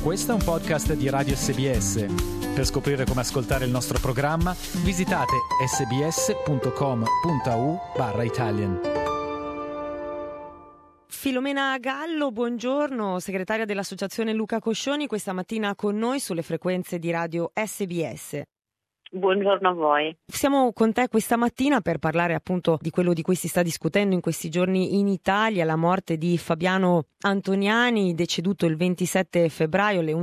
Questo è un podcast di Radio SBS. Per scoprire come ascoltare il nostro programma, visitate sbs.com.au/Italian. Filomena Gallo, buongiorno, segretaria dell'Associazione Luca Coscioni, questa mattina con noi sulle frequenze di Radio SBS. Buongiorno a voi. Siamo con te questa mattina per parlare appunto di quello di cui si sta discutendo in questi giorni in Italia, la morte di Fabiano Antoniani, deceduto il 27 febbraio alle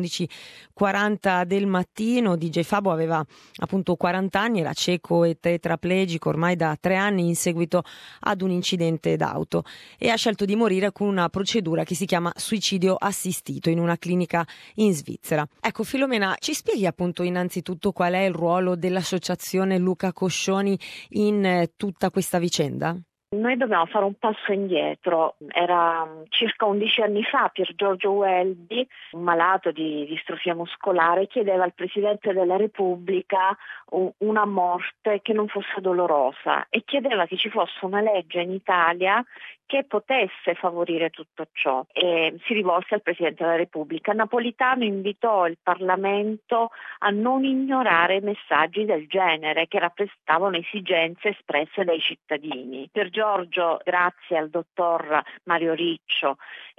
11:40 del mattino. DJ Fabo aveva appunto 40 anni, era cieco e tetraplegico ormai da 3 anni in seguito ad un incidente d'auto e ha scelto di morire con una procedura che si chiama suicidio assistito in una clinica in Svizzera. Ecco Filomena, ci spieghi appunto innanzitutto qual è il ruolo dell'Associazione Luca Coscioni in tutta questa vicenda? Noi dobbiamo fare un passo indietro. Era circa 11 anni fa Pier Giorgio Welby, un malato di distrofia muscolare, chiedeva al Presidente della Repubblica una morte che non fosse dolorosa e chiedeva che ci fosse una legge in Italia che potesse favorire tutto ciò e si rivolse al Presidente della Repubblica. Napolitano invitò il Parlamento a non ignorare messaggi del genere che rappresentavano esigenze espresse dai cittadini. Per Giorgio, grazie al dottor Mario Riccio,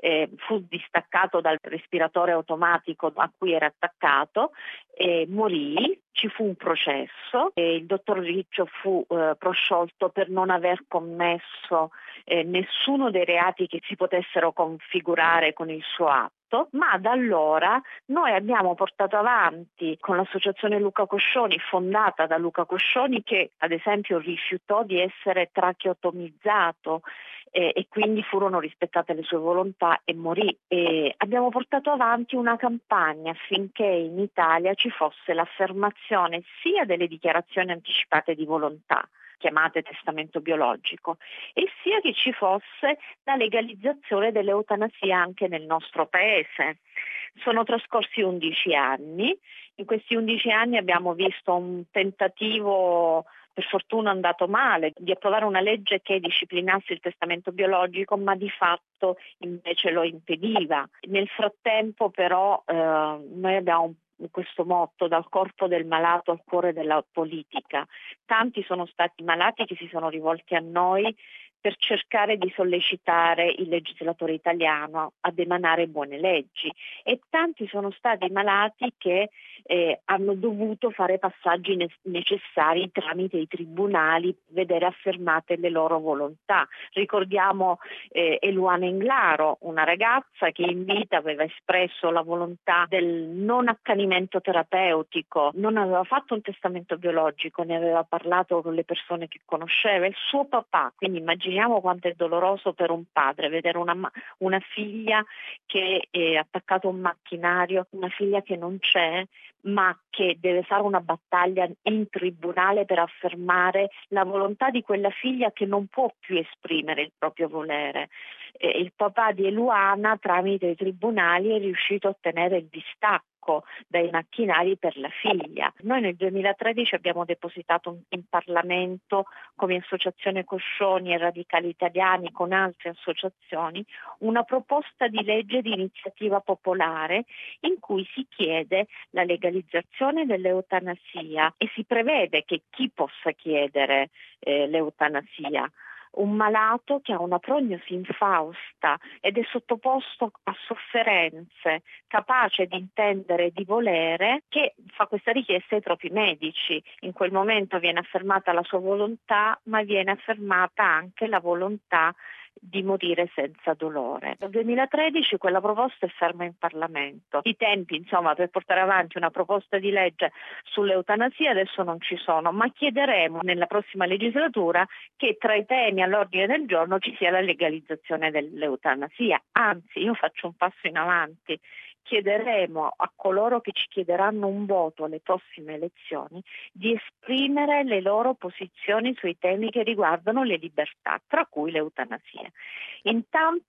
fu distaccato dal respiratore automatico a cui era attaccato e morì. Ci fu un processo e il dottor Riccio fu prosciolto per non aver commesso nessuno dei reati che si potessero configurare con il suo atto, ma da allora noi abbiamo portato avanti con l'associazione Luca Coscioni, fondata da Luca Coscioni, che ad esempio rifiutò di essere tracheotomizzato e quindi furono rispettate le sue volontà e morì. E abbiamo portato avanti una campagna affinché in Italia ci fosse l'affermazione sia delle dichiarazioni anticipate di volontà, chiamate testamento biologico, e sia che ci fosse la legalizzazione dell'eutanasia anche nel nostro paese. Sono trascorsi 11 anni, in questi 11 anni abbiamo visto un tentativo, per fortuna andato male, di approvare una legge che disciplinasse il testamento biologico, ma di fatto invece lo impediva. Nel frattempo però noi abbiamo questo motto: dal corpo del malato al cuore della politica. Tanti sono stati malati che si sono rivolti a noi per cercare di sollecitare il legislatore italiano ad emanare buone leggi e tanti sono stati i malati che hanno dovuto fare passaggi necessari tramite i tribunali, vedere affermate le loro volontà. Ricordiamo Eluana Englaro, una ragazza che in vita aveva espresso la volontà del non accanimento terapeutico, non aveva fatto un testamento biologico, ne aveva parlato con le persone che conosceva, il suo papà, quindi immaginiamo quanto è doloroso per un padre vedere una figlia che è attaccata a un macchinario, una figlia che non c'è, ma che deve fare una battaglia in tribunale per affermare la volontà di quella figlia che non può più esprimere il proprio volere. Il papà di Eluana, tramite i tribunali, è riuscito a ottenere il distacco dai macchinari per la figlia. Noi nel 2013 abbiamo depositato in Parlamento, come Associazione Coscioni e Radicali Italiani con altre associazioni, una proposta di legge di iniziativa popolare in cui si chiede la legalizzazione dell'eutanasia e si prevede che chi possa chiedere l'eutanasia: un malato che ha una prognosi infausta ed è sottoposto a sofferenze, capace di intendere e di volere, che fa questa richiesta ai propri medici. In quel momento viene affermata la sua volontà, ma viene affermata anche la volontà di morire senza dolore. Nel 2013 quella proposta è ferma in Parlamento. I tempi, insomma, per portare avanti una proposta di legge sull'eutanasia adesso non ci sono, ma chiederemo nella prossima legislatura che tra i temi all'ordine del giorno ci sia la legalizzazione dell'eutanasia. Anzi, io faccio un passo in avanti. Chiederemo a coloro che ci chiederanno un voto alle prossime elezioni di esprimere le loro posizioni sui temi che riguardano le libertà, tra cui l'eutanasia. Intanto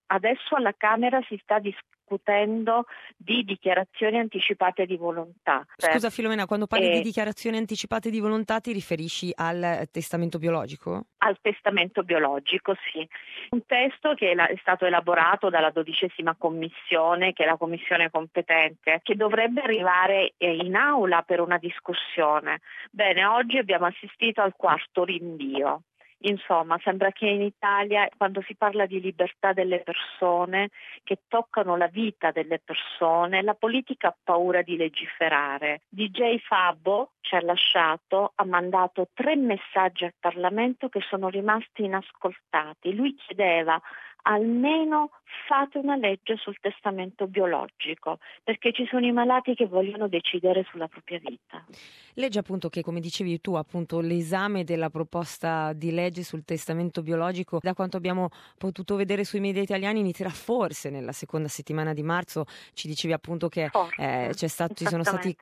Adesso alla Camera si sta discutendo di dichiarazioni anticipate di volontà. Scusa Filomena, quando parli di dichiarazioni anticipate di volontà ti riferisci al testamento biologico? Al testamento biologico, sì. Un testo che è stato elaborato dalla 12ª commissione, che è la commissione competente, che dovrebbe arrivare in aula per una discussione. Bene, oggi abbiamo assistito al 4º rinvio. Insomma, sembra che in Italia, quando si parla di libertà delle persone, che toccano la vita delle persone, la politica ha paura di legiferare. DJ Fabbo ci ha lasciato, ha mandato 3 messaggi al Parlamento che sono rimasti inascoltati. Lui chiedeva almeno fate una legge sul testamento biologico, perché ci sono i malati che vogliono decidere sulla propria vita. Legge appunto che, come dicevi tu, appunto l'esame della proposta di legge sul testamento biologico, da quanto abbiamo potuto vedere sui media italiani, inizierà forse nella seconda settimana di marzo. Ci dicevi appunto che ci sono stati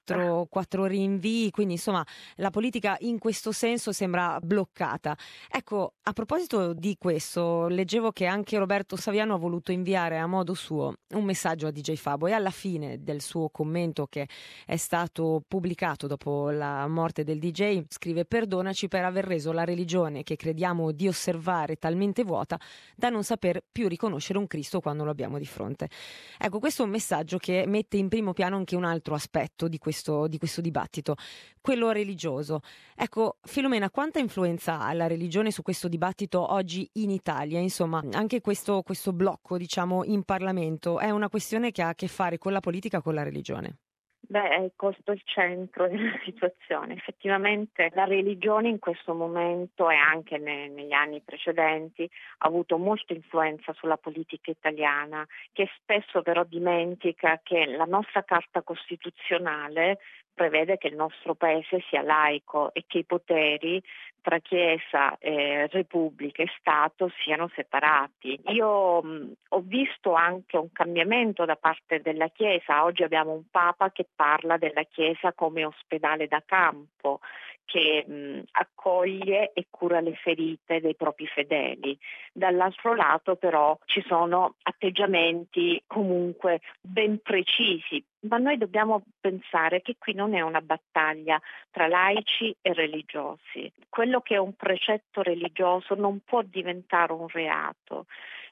4 rinvii, quindi insomma la politica in questo senso sembra bloccata. Ecco, a proposito di questo, leggevo che anche Roberto Saviano ha voluto inviare a modo suo un messaggio a DJ Fabbo, e alla fine del suo commento, che è stato pubblicato dopo la morte del DJ, scrive: perdonaci per aver reso la religione che crediamo di osservare talmente vuota da non saper più riconoscere un Cristo quando lo abbiamo di fronte. Ecco, questo è un messaggio che mette in primo piano anche un altro aspetto di questo dibattito, quello religioso. Ecco, Filomena, quanta influenza ha la religione su questo dibattito oggi in Italia? Insomma, anche questo blocco, diciamo, in Parlamento è una questione che ha a che fare con la politica, con la religione. È il costo il centro della situazione. Effettivamente la religione in questo momento e anche negli anni precedenti ha avuto molta influenza sulla politica italiana, che spesso però dimentica che la nostra Carta Costituzionale prevede che il nostro paese sia laico e che i poteri tra Chiesa, Repubblica e Stato siano separati. Io ho visto anche un cambiamento da parte della Chiesa. Oggi abbiamo un Papa che parla della Chiesa come ospedale da campo, che accoglie e cura le ferite dei propri fedeli. Dall'altro lato però ci sono atteggiamenti comunque ben precisi, ma noi dobbiamo pensare che qui non è una battaglia tra laici e religiosi. Quello che è un precetto religioso non può diventare un reato.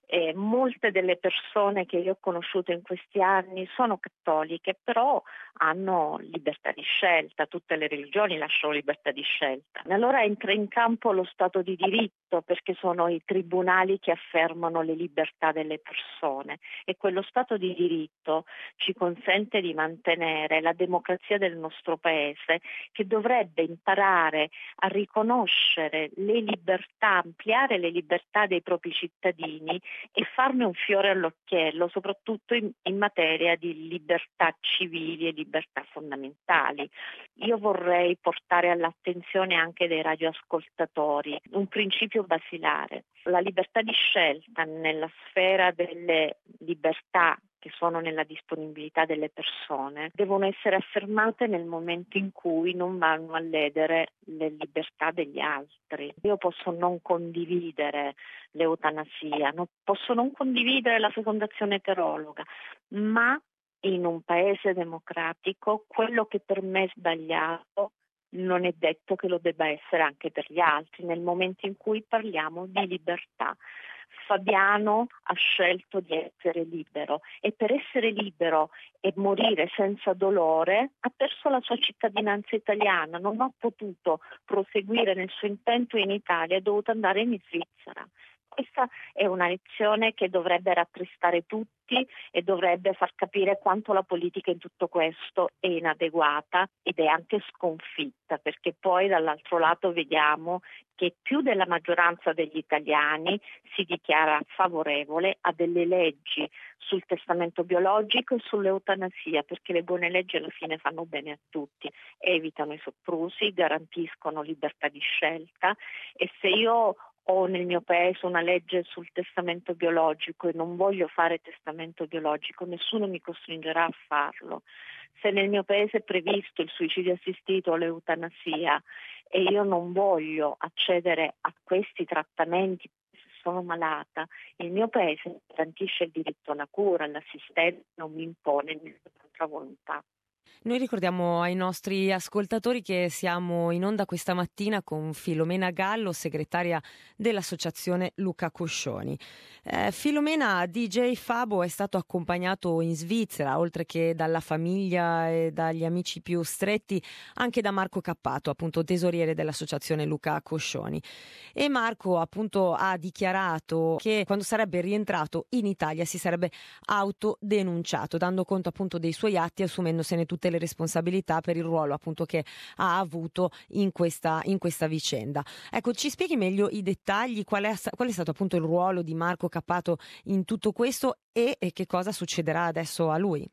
Molte delle persone che io ho conosciuto in questi anni sono cattoliche, però hanno libertà di scelta, tutte le religioni lasciano libertà di scelta. Allora entra in campo lo Stato di diritto, perché sono i tribunali che affermano le libertà delle persone, e quello Stato di diritto ci consente di mantenere la democrazia del nostro paese, che dovrebbe imparare a riconoscere le libertà, ampliare le libertà dei propri cittadini e farne un fiore all'occhiello, soprattutto in materia di libertà civili e libertà fondamentali. Io vorrei portare all'attenzione anche dei radioascoltatori un principio basilare: la libertà di scelta nella sfera delle libertà che sono nella disponibilità delle persone devono essere affermate nel momento in cui non vanno a ledere le libertà degli altri. Io posso non condividere l'eutanasia, posso non condividere la fecondazione eterologa, ma in un paese democratico quello che per me è sbagliato non è detto che lo debba essere anche per gli altri, nel momento in cui parliamo di libertà. Fabiano ha scelto di essere libero, e per essere libero e morire senza dolore ha perso la sua cittadinanza italiana, non ha potuto proseguire nel suo intento in Italia, è dovuto andare in Svizzera. Questa è una lezione che dovrebbe rattristare tutti e dovrebbe far capire quanto la politica in tutto questo è inadeguata ed è anche sconfitta, perché poi dall'altro lato vediamo che più della maggioranza degli italiani si dichiara favorevole a delle leggi sul testamento biologico e sull'eutanasia, perché le buone leggi alla fine fanno bene a tutti, evitano i soprusi, garantiscono libertà di scelta. E se io ho nel mio paese una legge sul testamento biologico e non voglio fare testamento biologico, nessuno mi costringerà a farlo. Se nel mio paese è previsto il suicidio assistito o l'eutanasia e io non voglio accedere a questi trattamenti sono malata, il mio paese garantisce il diritto alla cura, all'assistenza, non mi impone nessuna volontà. Noi ricordiamo ai nostri ascoltatori che siamo in onda questa mattina con Filomena Gallo, segretaria dell'associazione Luca Coscioni. Filomena, DJ Fabo è stato accompagnato in Svizzera, oltre che dalla famiglia e dagli amici più stretti, anche da Marco Cappato, appunto tesoriere dell'associazione Luca Coscioni. E Marco appunto ha dichiarato che quando sarebbe rientrato in Italia si sarebbe autodenunciato, dando conto appunto dei suoi atti, assumendosene tutte le responsabilità per il ruolo appunto che ha avuto in questa vicenda. Ecco, ci spieghi meglio i dettagli, qual è stato appunto il ruolo di Marco Cappato in tutto questo e che cosa succederà adesso a lui?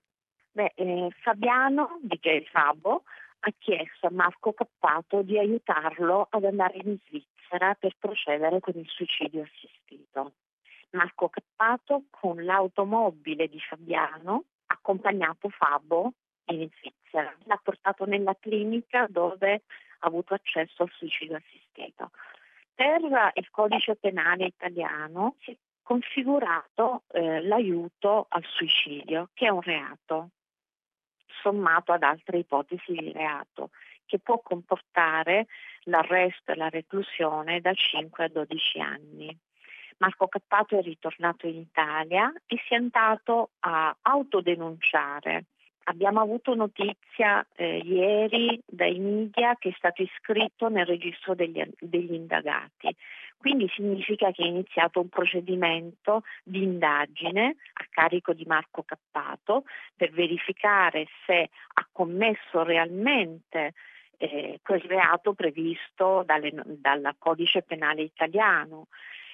Fabiano, DJ Fabo, ha chiesto a Marco Cappato di aiutarlo ad andare in Svizzera per procedere con il suicidio assistito. Marco Cappato, con l'automobile di Fabiano, ha accompagnato Fabo in Svizzera, l'ha portato nella clinica dove ha avuto accesso al suicidio assistito. Per il codice penale italiano si è configurato l'aiuto al suicidio, che è un reato, sommato ad altre ipotesi di reato, che può comportare l'arresto e la reclusione da 5 a 12 anni. Marco Cappato è ritornato in Italia e si è andato a autodenunciare. Abbiamo avuto notizia ieri dai media che è stato iscritto nel registro degli indagati. Quindi significa che è iniziato un procedimento di indagine a carico di Marco Cappato per verificare se ha commesso realmente quel reato previsto dal codice penale italiano.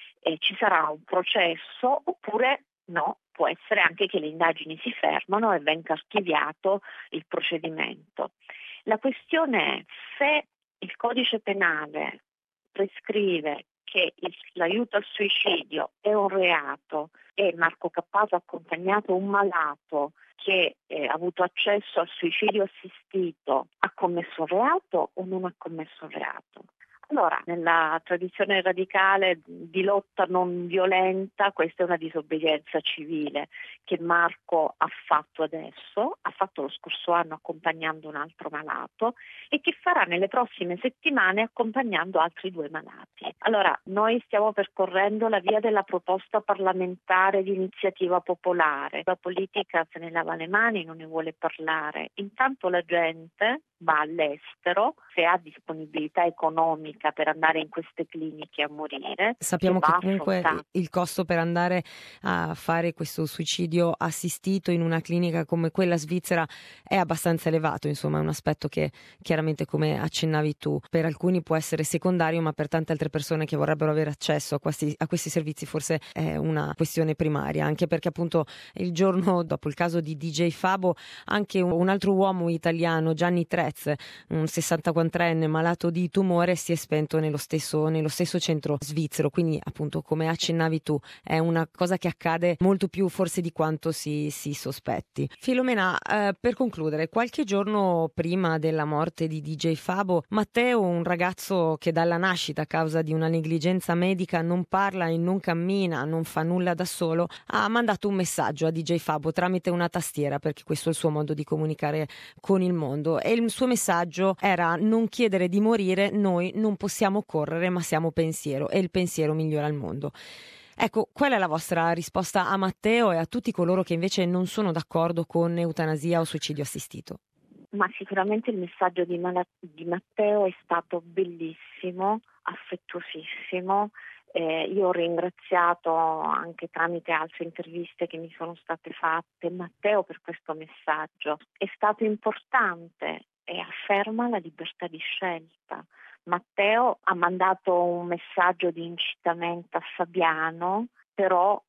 Ci sarà un processo oppure no, può essere anche che le indagini si fermano e venga archiviato il procedimento. La questione è se il codice penale prescrive che l'aiuto al suicidio è un reato e Marco Cappato ha accompagnato un malato che ha avuto accesso al suicidio assistito, ha commesso un reato o non ha commesso un reato? Allora, nella tradizione radicale di lotta non violenta, questa è una disobbedienza civile che Marco ha fatto adesso, ha fatto lo scorso anno accompagnando un altro malato e che farà nelle prossime settimane accompagnando altri 2 malati. Allora, noi stiamo percorrendo la via della proposta parlamentare di iniziativa popolare. La politica se ne lava le mani, non ne vuole parlare. Intanto la gente va all'estero, se ha disponibilità economica per andare in queste cliniche a morire. Sappiamo che comunque il costo per andare a fare questo suicidio assistito in una clinica come quella svizzera è abbastanza elevato, insomma è un aspetto che chiaramente, come accennavi tu, per alcuni può essere secondario, ma per tante altre persone che vorrebbero avere accesso a questi servizi forse è una questione primaria, anche perché appunto il giorno dopo il caso di DJ Fabo anche un altro uomo italiano, Gianni Trez, un 64enne malato di tumore, si è spento nello stesso centro svizzero, quindi appunto come accennavi tu è una cosa che accade molto più forse di quanto si sospetti. Filomena, per concludere, qualche giorno prima della morte di DJ Fabo, Matteo, un ragazzo che dalla nascita a causa di una negligenza medica non parla e non cammina, non fa nulla da solo, ha mandato un messaggio a DJ Fabo tramite una tastiera, perché questo è il suo modo di comunicare con il mondo, e il suo messaggio era: non chiedere di morire, noi non possiamo correre ma siamo pensiero e il pensiero migliora il mondo. Ecco, qual è la vostra risposta a Matteo e a tutti coloro che invece non sono d'accordo con eutanasia o suicidio assistito? Ma sicuramente il messaggio di Matteo è stato bellissimo, affettuosissimo. Io ho ringraziato anche tramite altre interviste che mi sono state fatte Matteo per questo messaggio. È stato importante e afferma la libertà di scelta. Matteo ha mandato un messaggio di incitamento a Fabiano, però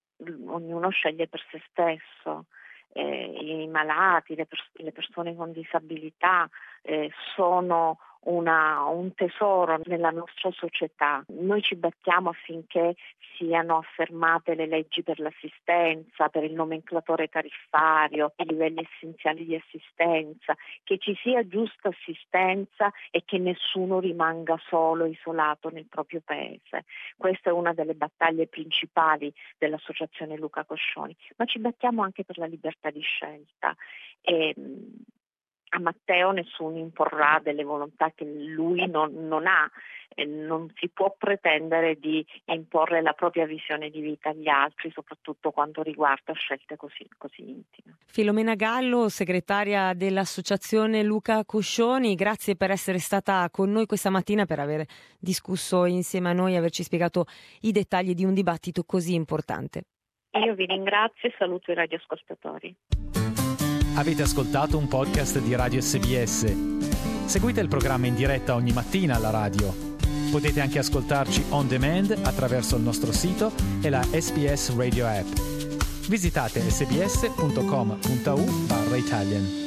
ognuno sceglie per se stesso. I malati, le persone con disabilità sono un tesoro nella nostra società. Noi ci battiamo affinché siano affermate le leggi per l'assistenza, per il nomenclatore tariffario, i livelli essenziali di assistenza, che ci sia giusta assistenza e che nessuno rimanga solo, isolato nel proprio paese. Questa è una delle battaglie principali dell'Associazione Luca Coscioni, ma ci battiamo anche per la libertà di scelta. A Matteo nessuno imporrà delle volontà che lui non ha, non si può pretendere di imporre la propria visione di vita agli altri, soprattutto quando riguarda scelte così intime. Filomena Gallo, segretaria dell'Associazione Luca Coscioni, grazie per essere stata con noi questa mattina, per aver discusso insieme a noi e averci spiegato i dettagli di un dibattito così importante. Io vi ringrazio e saluto i radioascoltatori. Avete ascoltato un podcast di Radio SBS. Seguite il programma in diretta ogni mattina alla radio. Potete anche ascoltarci on demand attraverso il nostro sito e la SBS Radio app. Visitate sbs.com.au/Italian.